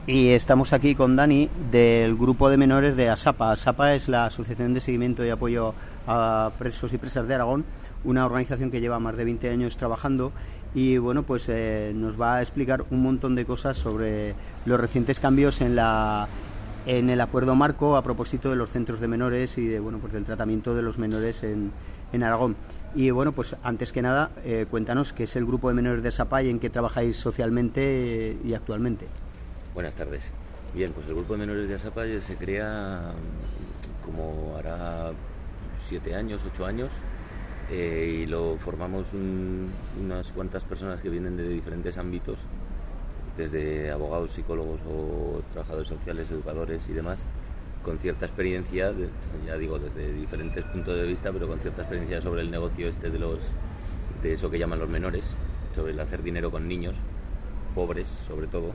Y estamos aquí con Dani del grupo de menores de ASAPA. ASAPA es la Asociación de Seguimiento y Apoyo a Presos y Presas de Aragón, una organización que lleva más de 20 años trabajando y bueno, pues nos va a explicar un montón de cosas sobre los recientes cambios en el acuerdo marco a propósito de los centros de menores y de, bueno, pues del tratamiento de los menores en Aragón. Y bueno, pues antes que nada, cuéntanos qué es el grupo de menores de ASAPA y en qué trabajáis socialmente y actualmente. Buenas tardes. Bien, pues el grupo de menores de ASAPA se crea como hará 7 años, 8 años, y lo formamos unas cuantas personas que vienen de diferentes ámbitos, desde abogados, psicólogos o trabajadores sociales, educadores y demás, con cierta experiencia, ya digo, desde diferentes puntos de vista, pero con cierta experiencia sobre el negocio de eso que llaman los menores, sobre el hacer dinero con niños, pobres sobre todo.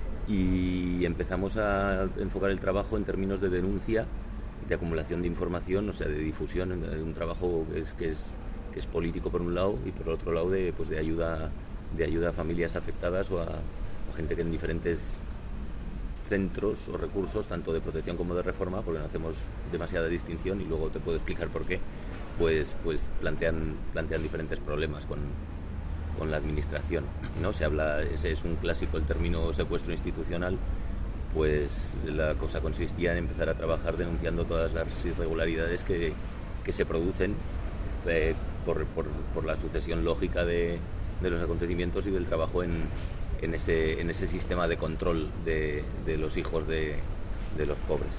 Y empezamos a enfocar el trabajo en términos de denuncia, de acumulación de información, o sea, de difusión, un trabajo que es político por un lado y por otro lado de ayuda a familias afectadas o a gente que en diferentes centros o recursos, tanto de protección como de reforma, porque no hacemos demasiada distinción y luego te puedo explicar por qué, pues plantean diferentes problemas con la administración, ¿no? Se habla, ese es un clásico, el término secuestro institucional. Pues la cosa consistía en empezar a trabajar denunciando todas las irregularidades que se producen por la sucesión lógica de los acontecimientos y del trabajo en ese sistema de control de los hijos de los pobres.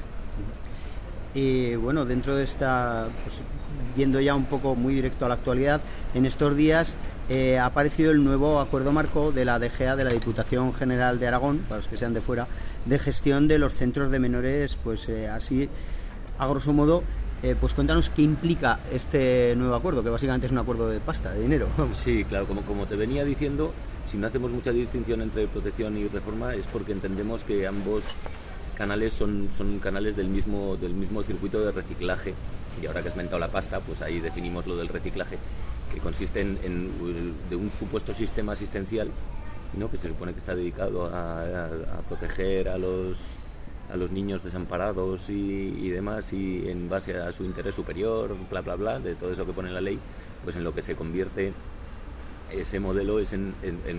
Y bueno, dentro de esta, pues, yendo ya un poco muy directo a la actualidad, en estos días ha aparecido el nuevo acuerdo marco de la DGA, de la Diputación General de Aragón, para los que sean de fuera, de gestión de los centros de menores, pues así, a grosso modo, pues cuéntanos qué implica este nuevo acuerdo, que básicamente es un acuerdo de pasta, de dinero. Sí, claro, como te venía diciendo, si no hacemos mucha distinción entre protección y reforma es porque entendemos que ambos canales son canales del mismo circuito de reciclaje. Y ahora que has mentado la pasta, pues ahí definimos lo del reciclaje, que consiste de un supuesto sistema asistencial, ¿no?, que se supone que está dedicado a proteger a los niños desamparados y demás, y en base a su interés superior, bla bla bla, de todo eso que pone en la ley, pues en lo que se convierte ese modelo es en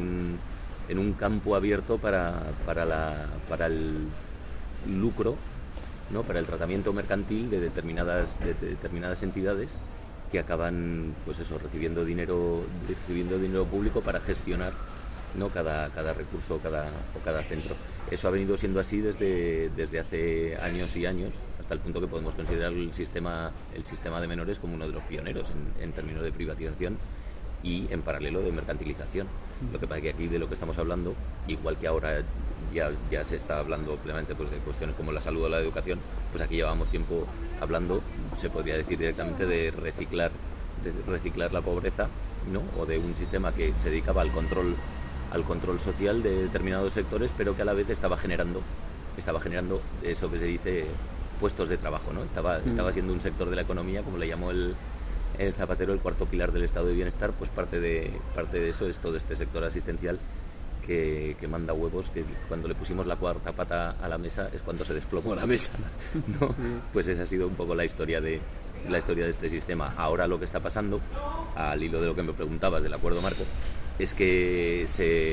un campo abierto para el lucro, ¿no?, para el tratamiento mercantil de determinadas entidades que acaban, pues eso, recibiendo dinero público para gestionar, ¿no?, cada recurso o cada centro. Eso ha venido siendo así desde hace años y años, hasta el punto que podemos considerar el sistema de menores como uno de los pioneros en términos de privatización y en paralelo de mercantilización. Lo que pasa es que aquí de lo que estamos hablando, igual que ahora ya se está hablando plenamente, pues, de cuestiones como la salud o la educación, pues aquí llevamos tiempo hablando, se podría decir directamente, de reciclar la pobreza, ¿no?, o de un sistema que se dedicaba al control social de determinados sectores, pero que a la vez estaba generando eso que se dice puestos de trabajo, ¿no? Estaba siendo un sector de la economía, como le llamó el Zapatero, el cuarto pilar del estado de bienestar. Pues parte de eso es todo este sector asistencial que manda huevos, que cuando le pusimos la cuarta pata a la mesa es cuando se desplomó la mesa, ¿no? Pues esa ha sido un poco la historia de este sistema. Ahora lo que está pasando, al hilo de lo que me preguntabas del acuerdo marco, es que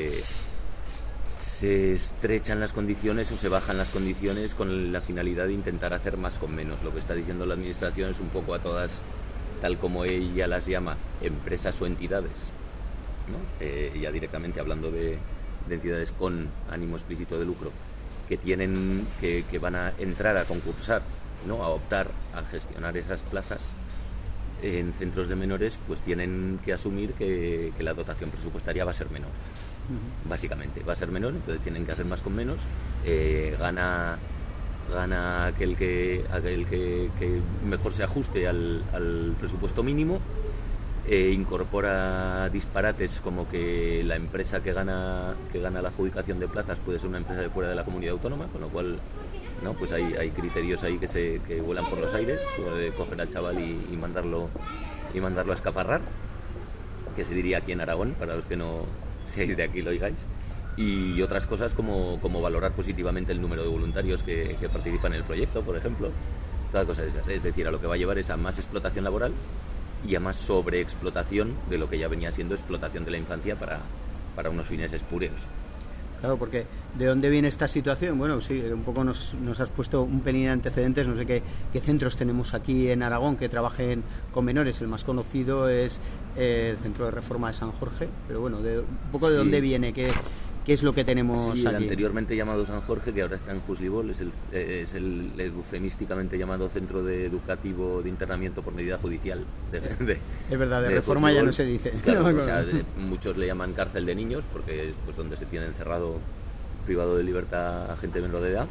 se estrechan las condiciones o se bajan las condiciones con la finalidad de intentar hacer más con menos. Lo que está diciendo la administración es un poco a todas, tal como ella las llama, empresas o entidades, ¿no? Ya directamente hablando de entidades con ánimo explícito de lucro, que van a entrar a concursar, ¿no?, a optar a gestionar esas plazas en centros de menores, pues tienen que asumir que la dotación presupuestaria va a ser menor. Básicamente va a ser menor, entonces tienen que hacer más con menos. Gana aquel que mejor se ajuste al presupuesto mínimo. Incorpora disparates como que la empresa que gana la adjudicación de plazas puede ser una empresa de fuera de la comunidad autónoma, con lo cual, ¿no?, pues hay criterios ahí que vuelan por los aires, de coger al chaval y mandarlo a escaparrar, que se diría aquí en Aragón, para los que no seáis de aquí lo oigáis. y otras cosas como valorar positivamente el número de voluntarios que participan en el proyecto, por ejemplo, todas cosas esas. Es decir, a lo que va a llevar es a más explotación laboral y a más sobreexplotación de lo que ya venía siendo explotación de la infancia para unos fines espúreos. Claro, porque ¿de dónde viene esta situación? Bueno, sí, un poco nos has puesto un pelín de antecedentes. No sé qué centros tenemos aquí en Aragón que trabajen con menores. El más conocido es el Centro de Reforma de San Jorge, pero bueno, un poco de dónde viene, qué es lo que tenemos aquí. El anteriormente llamado San Jorge, que ahora está en Juslibol, es el eufemísticamente llamado Centro Educativo de Internamiento por Medida Judicial. Es verdad, de reforma Juslibol. Ya no se dice. Claro, o sea, muchos le llaman cárcel de niños, porque es pues donde se tiene encerrado, privado de libertad a gente menor de edad.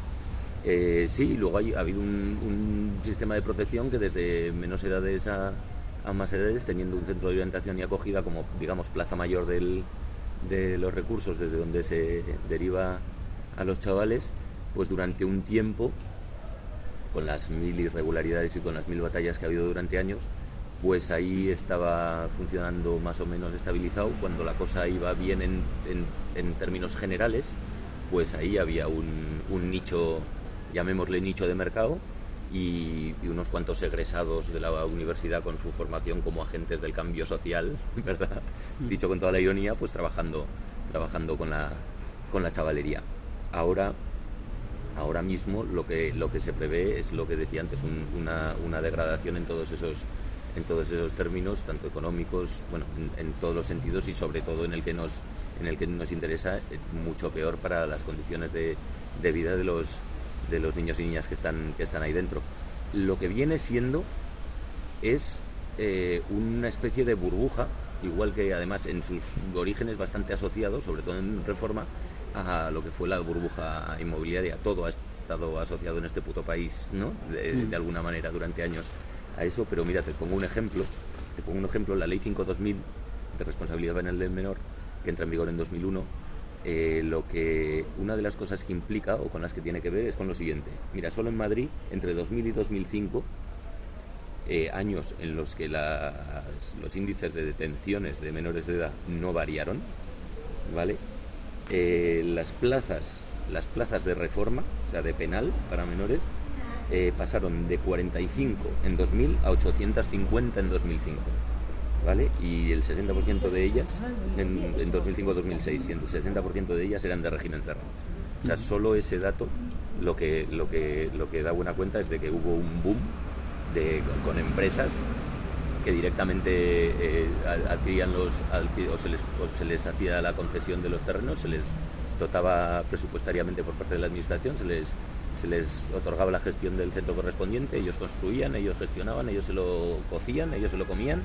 Sí, luego ha habido un sistema de protección que desde menos edades a más edades, teniendo un centro de orientación y acogida como, digamos, plaza mayor de los recursos desde donde se deriva a los chavales, pues durante un tiempo, con las 1000 irregularidades y con las 1000 batallas que ha habido durante años, pues ahí estaba funcionando más o menos estabilizado. Cuando la cosa iba bien en términos generales, pues ahí había un nicho, llamémosle nicho de mercado, y unos cuantos egresados de la universidad con su formación como agentes del cambio social, ¿verdad? Dicho con toda la ironía, pues trabajando con la chavalería. Ahora mismo lo que se prevé es lo que decía antes, una degradación en todos esos términos, tanto económicos, bueno, en todos los sentidos, y sobre todo en el que nos interesa, mucho peor para las condiciones de vida de los niños y niñas que están ahí dentro. Lo que viene siendo es una especie de burbuja, igual que además en sus orígenes bastante asociado, sobre todo en Reforma, a lo que fue la burbuja inmobiliaria. Todo ha estado asociado en este puto país, ¿no? De alguna manera durante años a eso, pero mira, te pongo un ejemplo, la Ley 5/2000 de responsabilidad penal del menor, que entra en vigor en 2001. Una de las cosas que implica o con las que tiene que ver es con lo siguiente. Mira, solo en Madrid, entre 2000 y 2005, años en los que los índices de detenciones de menores de edad no variaron, ¿vale? Las plazas de reforma, o sea, de penal para menores, pasaron de 45 en 2000 a 850 en 2005. ¿Vale? Y el 60% de ellas en 2005-2006, y el 60% de ellas eran de régimen cerrado. O sea, solo ese dato lo que da buena cuenta es de que hubo un boom con empresas que directamente adquirían se les hacía la concesión de los terrenos, se les dotaba presupuestariamente por parte de la administración, se les otorgaba la gestión del centro correspondiente, ellos construían, ellos gestionaban, ellos se lo cocían, ellos se lo comían.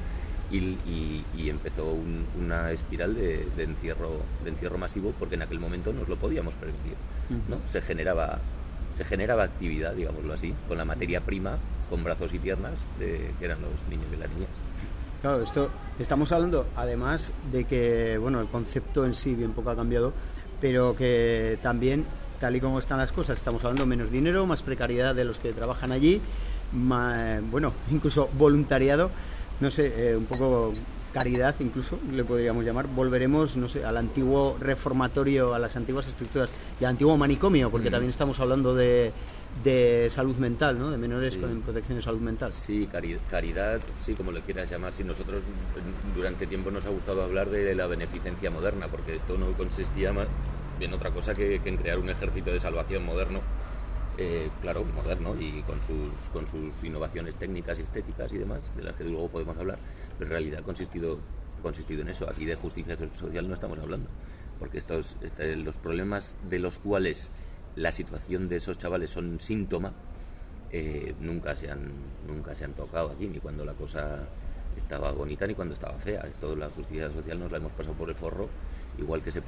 Y empezó una espiral de encierro masivo, porque en aquel momento nos lo podíamos permitir, ¿no? Se generaba actividad, digámoslo así, con la materia prima, con brazos y piernas, que eran los niños y las niñas. Claro, estamos hablando además de que, bueno, el concepto en sí bien poco ha cambiado, pero que también, tal y como están las cosas, estamos hablando de menos dinero, más precariedad de los que trabajan allí, bueno, incluso voluntariado. No sé, un poco caridad incluso le podríamos llamar. Volveremos, no sé, al antiguo reformatorio, a las antiguas estructuras y al antiguo manicomio, porque también estamos hablando de salud mental, ¿no? De menores con protección de salud mental. Sí, caridad, sí, como le quieras llamar. Sí, nosotros durante tiempo nos ha gustado hablar de la beneficencia moderna, porque esto no consistía más en otra cosa que en crear un ejército de salvación moderno. Claro, moderno y con sus innovaciones técnicas y estéticas y demás, de las que luego podemos hablar, pero en realidad ha consistido en eso. Aquí de justicia social no estamos hablando, porque los problemas de los cuales la situación de esos chavales son síntoma, nunca se han tocado aquí, ni cuando la cosa estaba bonita ni cuando estaba fea. Esto, la justicia social nos la hemos pasado por el forro, igual que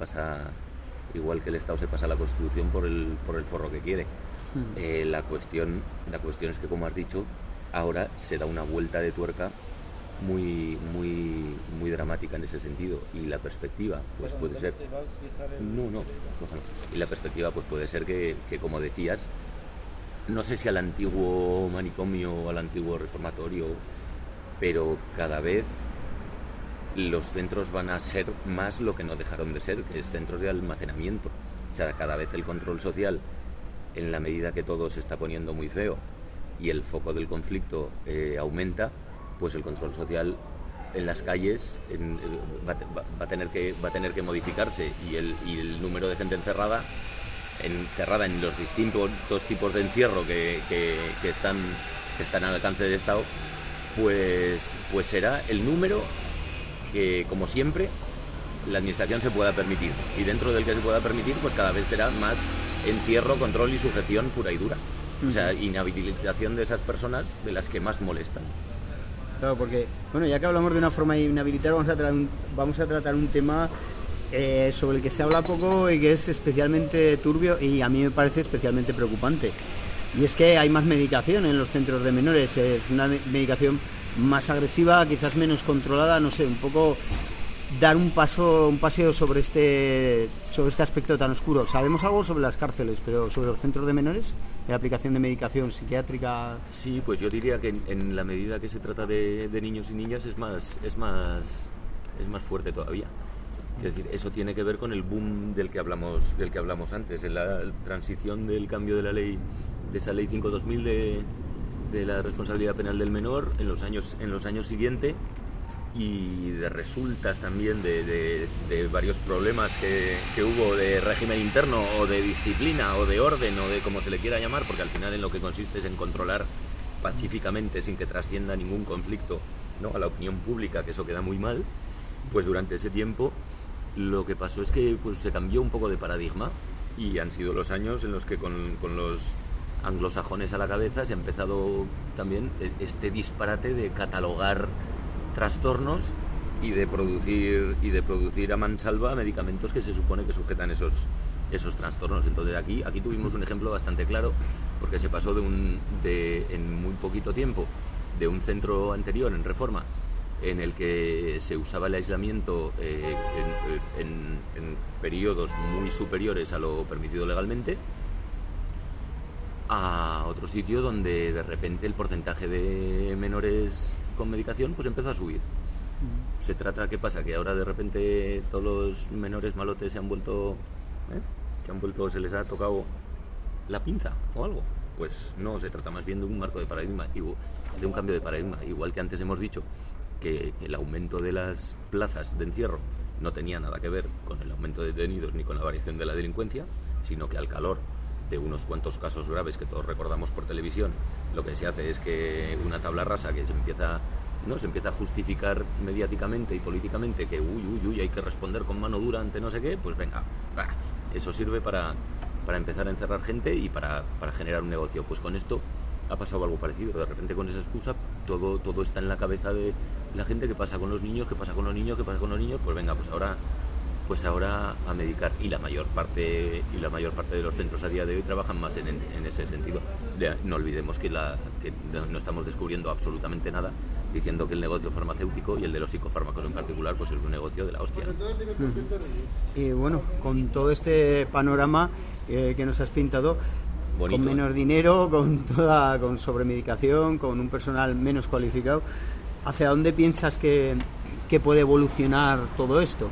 el Estado se pasa la Constitución por el forro que quiere. La cuestión es que, como has dicho, ahora se da una vuelta de tuerca muy muy muy dramática en ese sentido, y la perspectiva pues puede ser y la perspectiva pues puede ser que, como decías, no sé si al antiguo manicomio o al antiguo reformatorio, pero cada vez los centros van a ser más lo que no dejaron de ser, que es centros de almacenamiento. O sea, cada vez el control social, en la medida que todo se está poniendo muy feo y el foco del conflicto aumenta, pues el control social en las calles va a tener que modificarse, y el número de gente encerrada en los distintos tipos de encierro que están al alcance del Estado, pues será el número que, como siempre, la administración se pueda permitir, y dentro del que se pueda permitir, pues cada vez será más encierro, control y sujeción pura y dura. O sea, inhabilitación de esas personas de las que más molestan. Claro, porque, bueno, ya que hablamos de una forma de inhabilitar, vamos a tratar un tema sobre el que se habla poco y que es especialmente turbio, y a mí me parece especialmente preocupante. Y es que hay más medicación en los centros de menores, es una medicación más agresiva, quizás menos controlada, no sé, un poco dar un paseo sobre este aspecto tan oscuro. Sabemos algo sobre las cárceles, pero sobre los centros de menores, la aplicación de medicación psiquiátrica. Sí, pues yo diría que en la medida que se trata de niños y niñas es más fuerte todavía. Es decir, eso tiene que ver con el boom del que hablamos antes, en la transición del cambio de la ley, de esa ley 5/2000 de la responsabilidad penal del menor en los años siguientes, y de resultas también de varios problemas que hubo de régimen interno o de disciplina o de orden o de como se le quiera llamar, porque al final en lo que consiste es en controlar pacíficamente, sin que trascienda ningún conflicto, ¿no?, a la opinión pública, que eso queda muy mal. Pues durante ese tiempo lo que pasó es que pues se cambió un poco de paradigma, y han sido los años en los que con los anglosajones a la cabeza se ha empezado también este disparate de catalogar trastornos y de producir a mansalva medicamentos que se supone que sujetan esos trastornos. Entonces aquí tuvimos un ejemplo bastante claro, porque se pasó en muy poquito tiempo de un centro anterior en Reforma, en el que se usaba el aislamiento en periodos muy superiores a lo permitido legalmente, a otro sitio donde de repente el porcentaje de menores con medicación pues empezó a subir. Se trata, ¿qué pasa? Que ahora de repente todos los menores malotes se les ha tocado la pinza o algo. Pues no, se trata más bien de un marco de paradigma, de un cambio de paradigma. Igual que antes hemos dicho que el aumento de las plazas de encierro no tenía nada que ver con el aumento de detenidos ni con la variación de la delincuencia, sino que al calor de unos cuantos casos graves que todos recordamos por televisión, lo que se hace es que una tabla rasa que se empieza a justificar mediáticamente y políticamente, que hay que responder con mano dura ante no sé qué, pues venga, eso sirve para empezar a encerrar gente y para generar un negocio. Pues con esto ha pasado algo parecido. De repente, con esa excusa, todo está en la cabeza de la gente. ¿Qué pasa con los niños? Pues venga, pues ahora a medicar. Y la mayor parte de los centros a día de hoy trabajan más en ese sentido. No olvidemos que no estamos descubriendo absolutamente nada diciendo que el negocio farmacéutico y el de los psicofármacos en particular pues es un negocio de la hostia. Y bueno, con todo este panorama que nos has pintado, bonito, con menos dinero, con sobremedicación, con un personal menos cualificado, ¿hacia dónde piensas que puede evolucionar todo esto?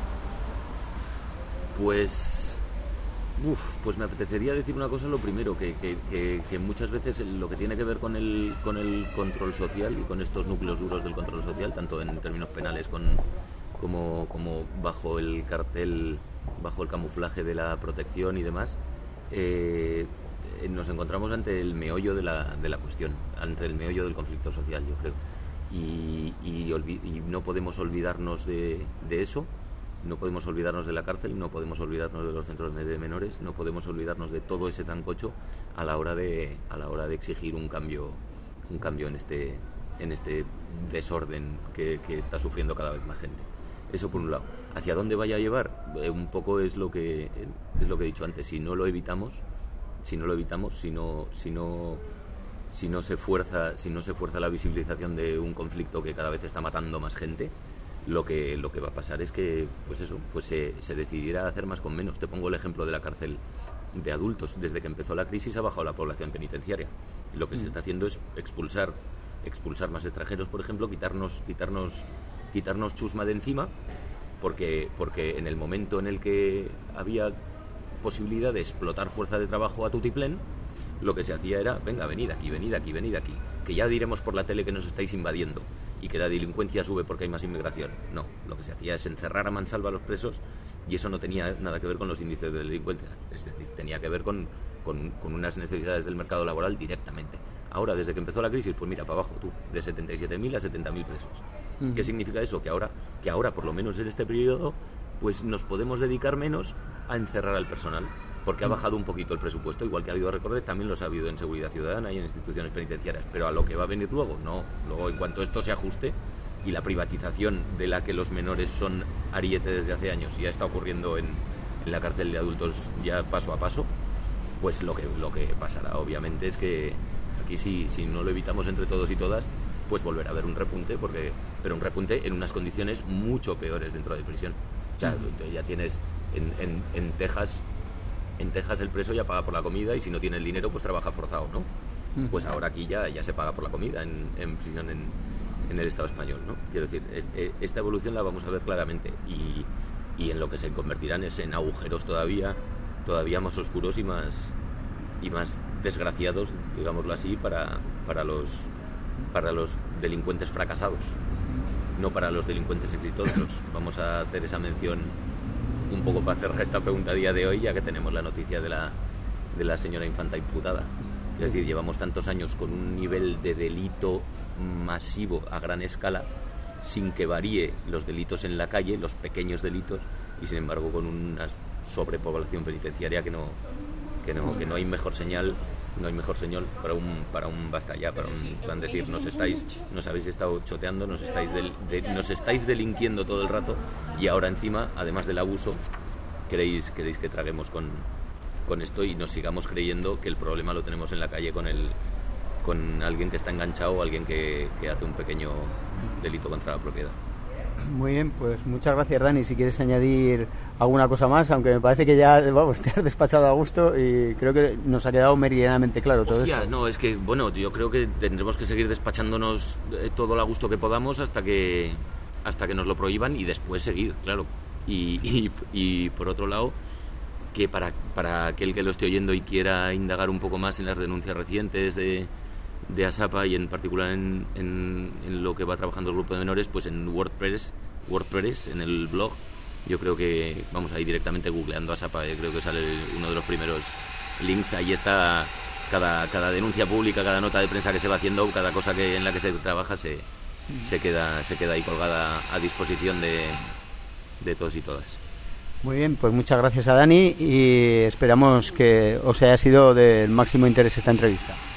Pues me apetecería decir una cosa, lo primero, que muchas veces lo que tiene que ver con el control social y con estos núcleos duros del control social, tanto en términos penales como bajo el cartel, bajo el camuflaje de la protección y demás, nos encontramos ante el meollo de la cuestión, ante el meollo del conflicto social, yo creo. Y no podemos olvidarnos de eso. No podemos olvidarnos de la cárcel, no podemos olvidarnos de los centros de menores, no podemos olvidarnos de todo ese zancocho a la hora de exigir un cambio en este desorden que está sufriendo cada vez más gente. Eso por un lado. ¿Hacia dónde vaya a llevar? Un poco es lo que he dicho antes. Si no evitamos, si no se fuerza la visibilización de un conflicto que cada vez está matando más gente, lo que va a pasar es que se decidirá hacer más con menos. Te pongo el ejemplo de la cárcel de adultos. Desde que empezó la crisis ha bajado la población penitenciaria. Lo que se está haciendo es expulsar más extranjeros, por ejemplo, quitarnos quitarnos chusma de encima, porque en el momento en el que había posibilidad de explotar fuerza de trabajo a tutiplén, lo que se hacía era, venga, venid aquí, que ya diremos por la tele que nos estáis invadiendo y que la delincuencia sube porque hay más inmigración. No, lo que se hacía es encerrar a mansalva a los presos, y eso no tenía nada que ver con los índices de delincuencia, es decir, tenía que ver con unas necesidades del mercado laboral directamente. Ahora, desde que empezó la crisis, pues mira, para abajo tú, de 77.000 a 70.000 presos. Uh-huh. ¿Qué significa eso? Que ahora, por lo menos en este periodo, pues nos podemos dedicar menos a encerrar al personal, porque ha bajado un poquito el presupuesto, igual que ha habido recortes, también los ha habido en seguridad ciudadana y en instituciones penitenciarias, pero a lo que va a venir luego, no. Luego, en cuanto esto se ajuste, y la privatización de la que los menores son ariete desde hace años, ya está ocurriendo en la cárcel de adultos ya paso a paso, pues lo que pasará obviamente es que aquí si no lo evitamos entre todos y todas, pues volverá a haber un repunte, pero un repunte en unas condiciones mucho peores dentro de prisión. O sea, ya tienes en Texas el preso ya paga por la comida, y si no tiene el dinero pues trabaja forzado, ¿no? Pues ahora aquí ya se paga por la comida en prisión en el Estado español, ¿no? Quiero decir, esta evolución la vamos a ver claramente, y en lo que se convertirán es en agujeros todavía más oscuros y más desgraciados, digámoslo así, para los delincuentes fracasados, no para los delincuentes exitosos. Vamos a hacer esa mención un poco para cerrar esta pregunta a día de hoy, ya que tenemos la noticia de la señora infanta imputada. Es decir, llevamos tantos años con un nivel de delito masivo a gran escala, sin que varíe los delitos en la calle, los pequeños delitos, y sin embargo con una sobrepoblación penitenciaria que no hay mejor señal para un basta ya, para un plan, decir, nos habéis estado choteando, nos estáis delinquiendo todo el rato, y ahora encima, además del abuso, queréis que traguemos con esto y nos sigamos creyendo que el problema lo tenemos en la calle con alguien que está enganchado o alguien que hace un pequeño delito contra la propiedad. Muy bien, pues muchas gracias, Dani. Si quieres añadir alguna cosa más, aunque me parece que ya te has despachado a gusto y creo que nos ha quedado meridianamente claro todo esto. No, es que, bueno, yo creo que tendremos que seguir despachándonos todo el a gusto que podamos hasta que nos lo prohíban, y después seguir, claro. Y por otro lado, que para aquel que lo esté oyendo y quiera indagar un poco más en las denuncias recientes de ASAPA, y en particular en lo que va trabajando el grupo de menores, pues en WordPress, en el blog, yo creo que vamos a ir directamente googleando ASAPA, creo que sale uno de los primeros links. Ahí está cada denuncia pública, cada nota de prensa que se va haciendo, cada cosa en la que se trabaja se queda ahí colgada a disposición de todos y todas. Muy bien, pues muchas gracias a Dani, y esperamos que os haya sido del máximo interés esta entrevista.